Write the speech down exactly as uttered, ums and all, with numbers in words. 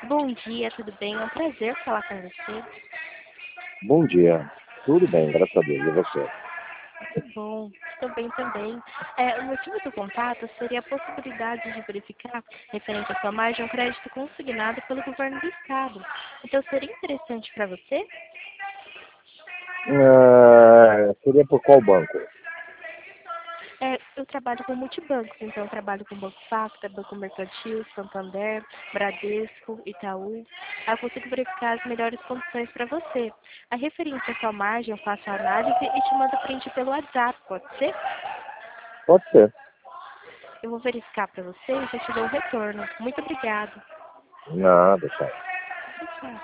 Bom dia, tudo bem? É um prazer falar com você. Bom dia. Tudo bem, graças a Deus. E você? Que bom, estou bem também. É, o motivo do contato seria a possibilidade de verificar, referente à sua margem, um crédito consignado pelo governo do Estado. Então, seria interessante para você? Ah, seria por qual banco? É, eu trabalho com multibancos, então eu trabalho com Banco Facta, Banco Mercantil, Santander, Bradesco, Itaú. Aí eu consigo verificar as melhores condições para você. A referência à sua margem, eu faço a análise e te mando print pelo WhatsApp, pode ser? Pode ser. Eu vou verificar para você e já te dou o retorno. Muito obrigada. Nada, tchau. Tchau.